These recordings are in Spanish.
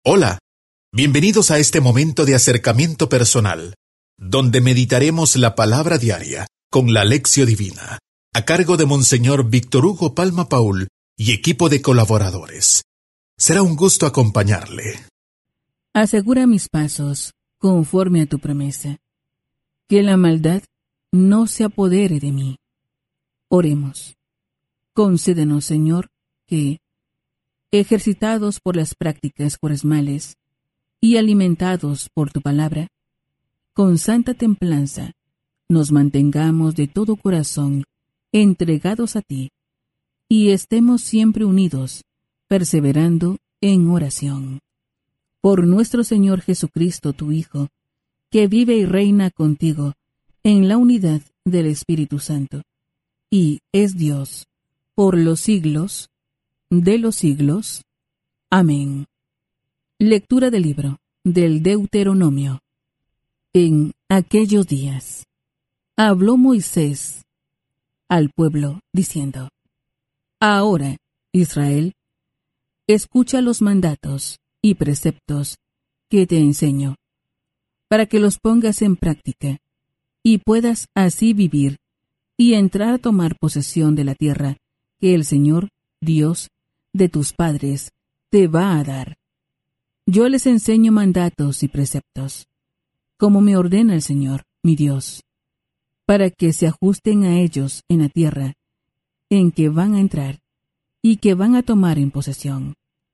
Hola, bienvenidos a este momento de acercamiento personal, donde meditaremos la palabra diaria con la Lección Divina, a cargo de Monseñor Víctor Hugo Palma Paul y equipo de colaboradores. Será un gusto acompañarle. Asegura mis pasos, conforme a tu promesa, que la maldad no se apodere de mí. Oremos. Concédenos, Señor, que, ejercitados por las prácticas cuaresmales y alimentados por tu palabra, con santa templanza nos mantengamos de todo corazón entregados a ti y estemos siempre unidos, perseverando en oración. Por nuestro Señor Jesucristo, tu Hijo, que vive y reina contigo en la unidad del Espíritu Santo, y es Dios por los siglos de los siglos. Amén. Lectura del libro del Deuteronomio. En aquellos días habló Moisés al pueblo diciendo: Ahora, Israel, escucha los mandatos y preceptos que te enseño, para que los pongas en práctica y puedas así vivir y entrar a tomar posesión de la tierra que el Señor, Dios de tus padres, te va a dar. Yo les enseño mandatos y preceptos, como me ordena el Señor, mi Dios, para que se ajusten a ellos en la tierra en que van a entrar y que van a tomar en posesión.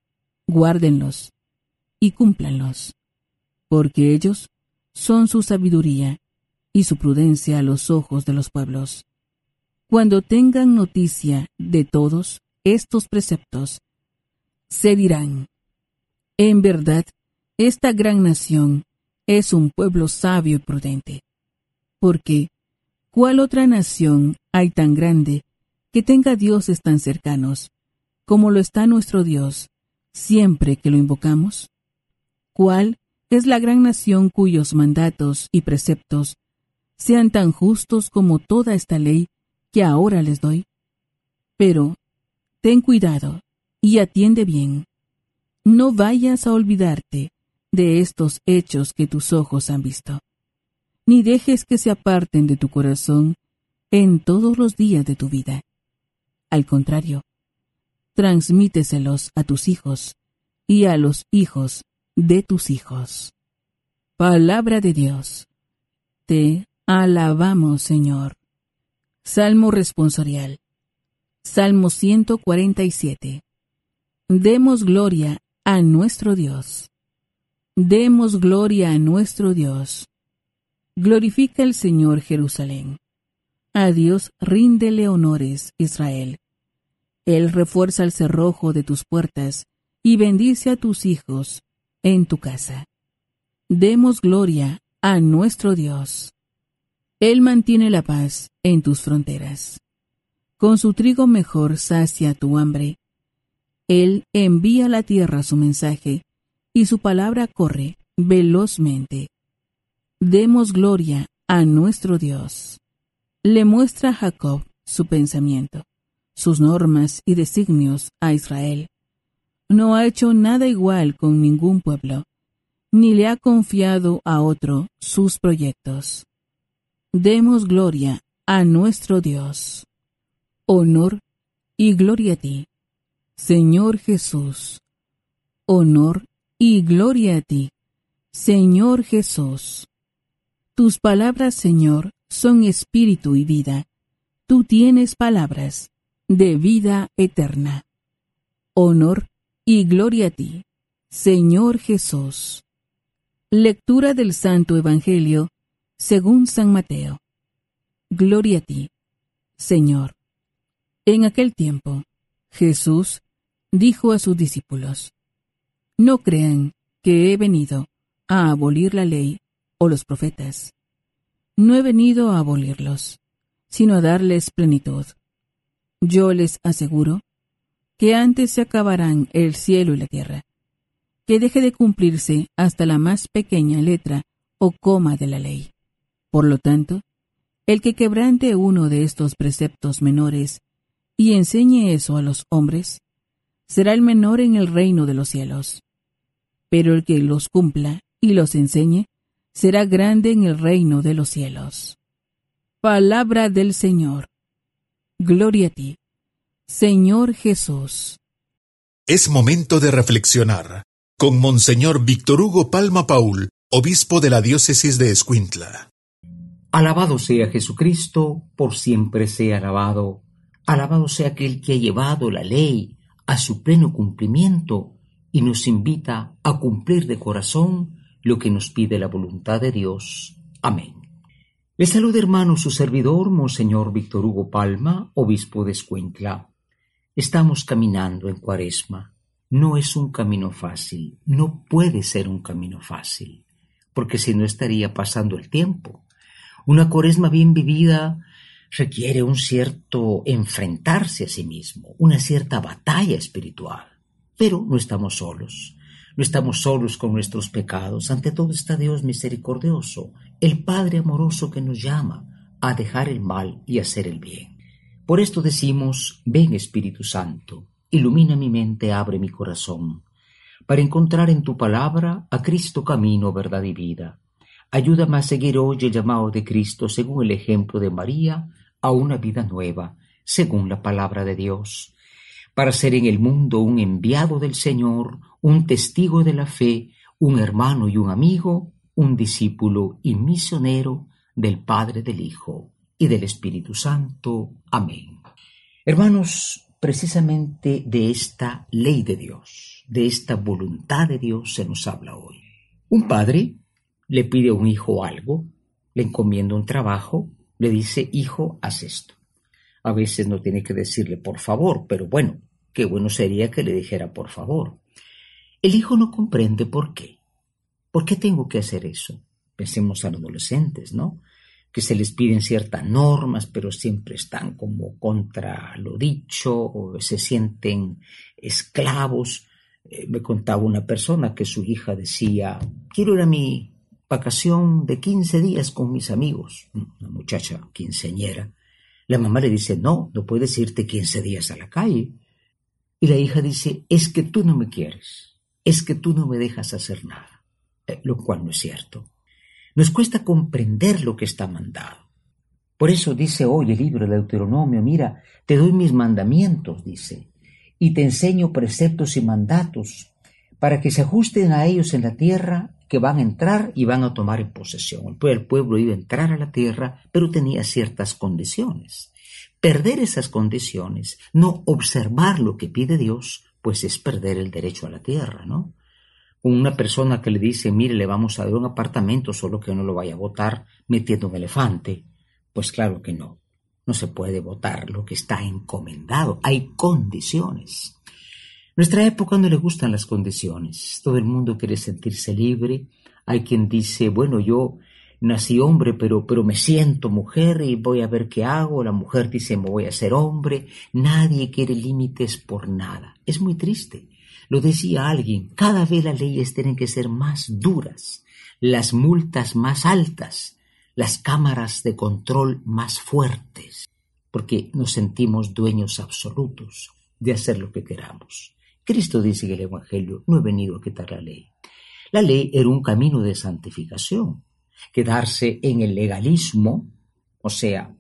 Guárdenlos y cúmplanlos, porque ellos son su sabiduría y su prudencia a los ojos de los pueblos. Cuando tengan noticia de todos estos preceptos, se dirán: en verdad, esta gran nación es un pueblo sabio y prudente. Porque, ¿cuál otra nación hay tan grande que tenga dioses tan cercanos como lo está nuestro Dios siempre que lo invocamos? ¿Cuál es la gran nación cuyos mandatos y preceptos sean tan justos como toda esta ley que ahora les doy? Pero ten cuidado y atiende bien. No vayas a olvidarte de estos hechos que tus ojos han visto, ni dejes que se aparten de tu corazón en todos los días de tu vida. Al contrario, transmíteselos a tus hijos y a los hijos de tus hijos. Palabra de Dios. Te alabamos, Señor. Salmo responsorial. Salmo 147. Demos gloria a nuestro Dios. Demos gloria a nuestro Dios. Glorifica al Señor Jerusalén. A Dios ríndele honores, Israel. Él refuerza el cerrojo de tus puertas y bendice a tus hijos en tu casa. Demos gloria a nuestro Dios. Él mantiene la paz en tus fronteras. Con su trigo mejor sacia tu hambre. Él envía a la tierra su mensaje, y su palabra corre velozmente. Demos gloria a nuestro Dios. Le muestra a Jacob su pensamiento, sus normas y designios a Israel. No ha hecho nada igual con ningún pueblo, ni le ha confiado a otro sus proyectos. Demos gloria a nuestro Dios. Honor y gloria a ti, Señor Jesús. Honor y gloria a ti, Señor Jesús. Tus palabras, Señor, son espíritu y vida. Tú tienes palabras de vida eterna. Honor y gloria a ti, Señor Jesús. Lectura del Santo Evangelio según San Mateo. Gloria a ti, Señor. En aquel tiempo, Jesús dijo a sus discípulos: No crean que he venido a abolir la ley o los profetas. No he venido a abolirlos, sino a darles plenitud. Yo les aseguro que antes se acabarán el cielo y la tierra, que deje de cumplirse hasta la más pequeña letra o coma de la ley. Por lo tanto, el que quebrante uno de estos preceptos menores y enseñe eso a los hombres, será el menor en el reino de los cielos. pero el que los cumpla y los enseñe será grande en el reino de los cielos. Palabra del Señor. Gloria a ti, Señor Jesús. Es momento de reflexionar con Monseñor Víctor Hugo Palma Paul, obispo de la diócesis de Escuintla. Alabado sea Jesucristo, por siempre sea alabado. Alabado sea aquel que ha llevado la ley a su pleno cumplimiento y nos invita a cumplir de corazón lo que nos pide la voluntad de Dios. Amén. Les saluda, hermano, su servidor, Monseñor Víctor Hugo Palma, obispo de Escuintla. Estamos caminando en Cuaresma. No es un camino fácil, no puede ser un camino fácil, porque si no estaría pasando el tiempo. Una Cuaresma bien vivida requiere un cierto enfrentarse a sí mismo, una cierta batalla espiritual. Pero no estamos solos. No estamos solos con nuestros pecados. Ante todo está Dios misericordioso, el Padre amoroso que nos llama a dejar el mal y hacer el bien. Por esto decimos: ven Espíritu Santo, ilumina mi mente, abre mi corazón, para encontrar en tu palabra a Cristo camino, verdad y vida. Ayúdame a seguir hoy el llamado de Cristo según el ejemplo de María a una vida nueva, según la palabra de Dios, para ser en el mundo un enviado del Señor, un testigo de la fe, un hermano y un amigo, un discípulo y misionero del Padre, del Hijo y del Espíritu Santo. Amén. Hermanos, precisamente de esta ley de Dios, de esta voluntad de Dios se nos habla hoy. Un padre le pide a un hijo algo, le encomienda un trabajo, le dice: hijo, haz esto. A veces no tiene que decirle por favor, pero bueno, qué bueno sería que le dijera por favor. El hijo no comprende por qué. ¿Por qué tengo que hacer eso? Pensemos a los adolescentes, ¿no? Que se les piden ciertas normas, pero siempre están como contra lo dicho, o se sienten esclavos. Me contaba una persona que su hija decía: quiero ir a mi vacación de 15 días con mis amigos. Una muchacha quinceañera. La mamá le dice: no puedes irte 15 días a la calle. Y la hija dice: es que tú no me quieres, es que tú no me dejas hacer nada. Lo cual no es cierto. Nos cuesta comprender lo que está mandado. Por eso dice hoy el libro de Deuteronomio: mira, te doy mis mandamientos, dice, y te enseño preceptos y mandatos para que se ajusten a ellos en la tierra que van a entrar y van a tomar en posesión. El pueblo iba a entrar a la tierra, pero tenía ciertas condiciones. Perder esas condiciones, no observar lo que pide Dios, pues es perder el derecho a la tierra, ¿no? Una persona que le dice: mire, le vamos a dar un apartamento, solo que no lo vaya a botar metiendo un elefante. Pues claro que no se puede botar lo que está encomendado, hay condiciones. Nuestra época no le gustan las condiciones, todo el mundo quiere sentirse libre. Hay quien dice: bueno, yo nací hombre, pero me siento mujer y voy a ver qué hago. La mujer dice: me voy a hacer hombre. Nadie quiere límites por nada. Es muy triste. Lo decía alguien: cada vez las leyes tienen que ser más duras, las multas más altas, las cámaras de control más fuertes, porque nos sentimos dueños absolutos de hacer lo que queramos. Cristo dice en el Evangelio: no he venido a quitar la ley. La ley era un camino de santificación. Quedarse en el legalismo, o sea,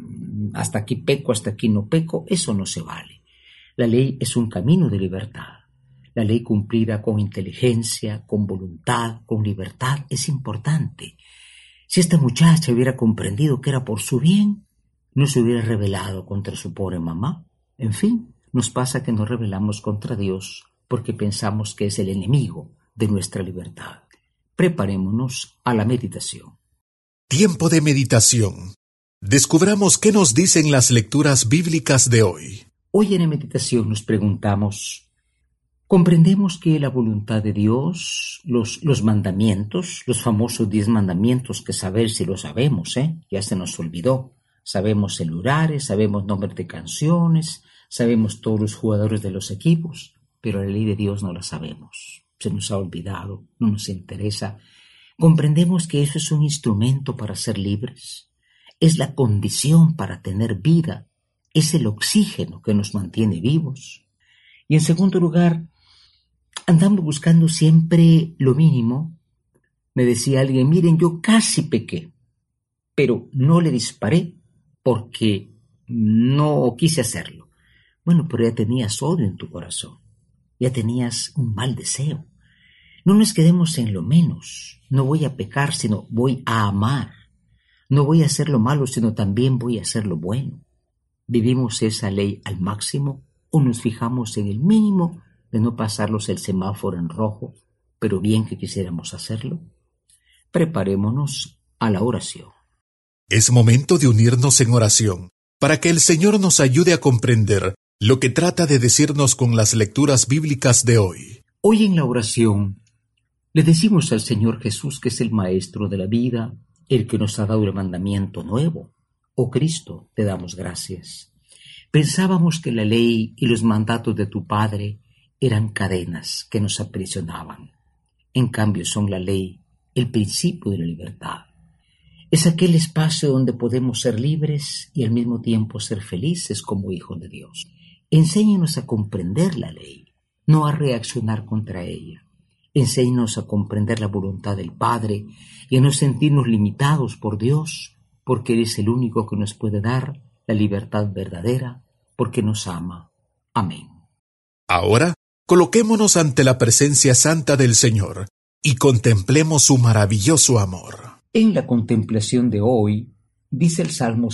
hasta aquí peco, hasta aquí no peco, eso no se vale. La ley es un camino de libertad. La ley cumplida con inteligencia, con voluntad, con libertad, es importante. Si esta muchacha hubiera comprendido que era por su bien, no se hubiera rebelado contra su pobre mamá. En fin, nos pasa que nos rebelamos contra Dios porque pensamos que es el enemigo de nuestra libertad. Preparémonos a la meditación. Tiempo de meditación. Descubramos qué nos dicen las lecturas bíblicas de hoy. Hoy en la meditación nos preguntamos: ¿comprendemos que la voluntad de Dios, los mandamientos, los famosos 10 mandamientos, que saber si lo sabemos, ya se nos olvidó? Sabemos celulares, sabemos nombres de canciones, sabemos todos los jugadores de los equipos, pero la ley de Dios no la sabemos. Se nos ha olvidado, no nos interesa. ¿Comprendemos que eso es un instrumento para ser libres? Es la condición para tener vida, es el oxígeno que nos mantiene vivos. Y en segundo lugar, Andamos buscando siempre lo mínimo. Me decía alguien, miren, yo casi pequé, pero no le disparé porque no quise hacerlo. Bueno, pero ya tenías odio en tu corazón, ya tenías un mal deseo. No nos quedemos en lo menos. No voy a pecar, sino voy a amar. No voy a hacer lo malo, sino también voy a hacer lo bueno. ¿Vivimos esa ley al máximo o nos fijamos en el mínimo de no pasarlos el semáforo en rojo, pero bien que quisiéramos hacerlo? Preparémonos a la oración. Es momento de unirnos en oración para que el Señor nos ayude a comprender lo que trata de decirnos con las lecturas bíblicas de hoy. Hoy en la oración le decimos al Señor Jesús que es el Maestro de la vida, el que nos ha dado el mandamiento nuevo. Oh Cristo, te damos gracias. Pensábamos que la ley y los mandatos de tu Padre eran cadenas que nos aprisionaban. En cambio son la ley, el principio de la libertad. Es aquel espacio donde podemos ser libres y al mismo tiempo ser felices como hijos de Dios. Enséñanos a comprender la ley, no a reaccionar contra ella. Enséñanos a comprender la voluntad del Padre y a no sentirnos limitados por Dios, porque Él es el único que nos puede dar la libertad verdadera, porque nos ama. Amén. Ahora, coloquémonos ante la presencia santa del Señor y contemplemos su maravilloso amor. En la contemplación de hoy, dice el Salmo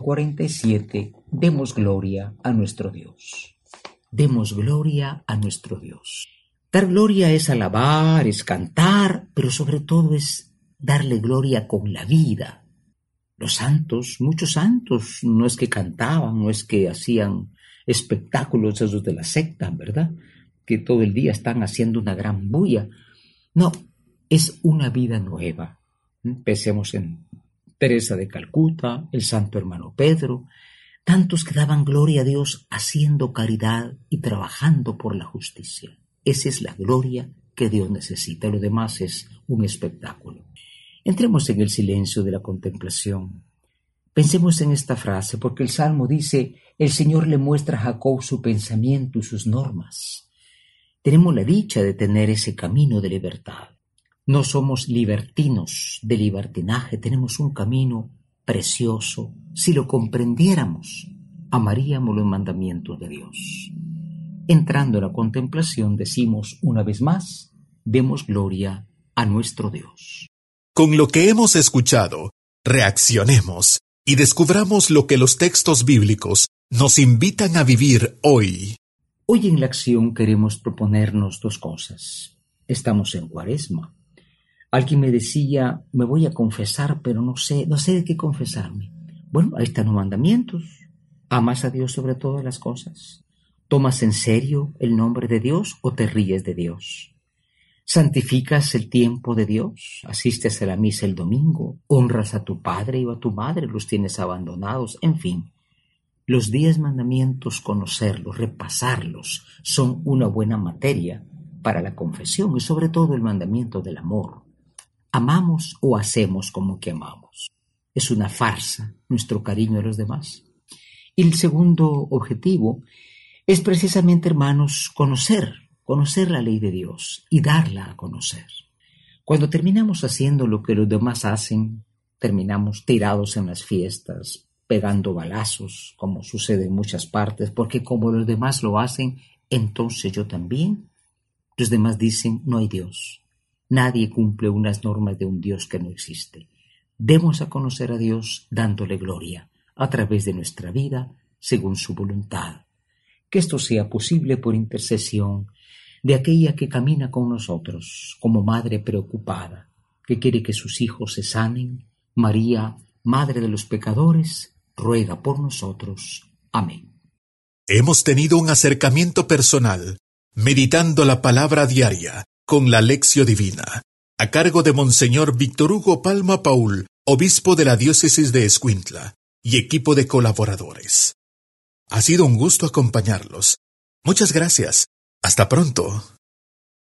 147, demos gloria a nuestro Dios. Demos gloria a nuestro Dios. Dar gloria es alabar, es cantar, pero sobre todo es darle gloria con la vida. Los santos, muchos santos, no es que cantaban, no es que hacían espectáculos esos de la secta, ¿verdad? Que todo el día están haciendo una gran bulla. No, es una vida nueva. Pensemos en Teresa de Calcuta, el santo hermano Pedro, tantos que daban gloria a Dios haciendo caridad y trabajando por la justicia. Esa es la gloria que Dios necesita, lo demás es un espectáculo. Entremos en el silencio de la contemplación. Pensemos en esta frase, porque el Salmo dice, el Señor le muestra a Jacob su pensamiento y sus normas. Tenemos la dicha de tener ese camino de libertad. No somos libertinos de libertinaje, tenemos un camino precioso. Si lo comprendiéramos, amaríamos los mandamientos de Dios. Entrando en la contemplación, decimos una vez más, demos gloria a nuestro Dios. Con lo que hemos escuchado, reaccionemos y descubramos lo que los textos bíblicos nos invitan a vivir hoy. Hoy en la acción queremos proponernos dos cosas. Estamos en Cuaresma. Alguien me decía, me voy a confesar, pero no sé de qué confesarme. Bueno, ahí están los mandamientos. ¿Amas a Dios sobre todas las cosas? ¿Tomas en serio el nombre de Dios o te ríes de Dios? ¿Santificas el tiempo de Dios? ¿Asistes a la misa el domingo? ¿Honras a tu padre y a tu madre? ¿Los tienes abandonados? En fin, los 10 mandamientos, conocerlos, repasarlos, son una buena materia para la confesión y sobre todo el mandamiento del amor. ¿Amamos o hacemos como que amamos? Es una farsa nuestro cariño a los demás. Y el segundo objetivo es precisamente, hermanos, conocer la ley de Dios y darla a conocer. Cuando terminamos haciendo lo que los demás hacen, terminamos tirados en las fiestas, pegando balazos, como sucede en muchas partes, porque como los demás lo hacen, entonces yo también. Los demás dicen, no hay Dios. Nadie cumple unas normas de un Dios que no existe. Demos a conocer a Dios dándole gloria a través de nuestra vida, según su voluntad. Que esto sea posible por intercesión de aquella que camina con nosotros como madre preocupada, que quiere que sus hijos se sanen. María, Madre de los pecadores, ruega por nosotros. Amén. Hemos tenido un acercamiento personal, meditando la palabra diaria con la Lección Divina, a cargo de Monseñor Víctor Hugo Palma Paul, obispo de la diócesis de Escuintla, y equipo de colaboradores. Ha sido un gusto acompañarlos. Muchas gracias. Hasta pronto.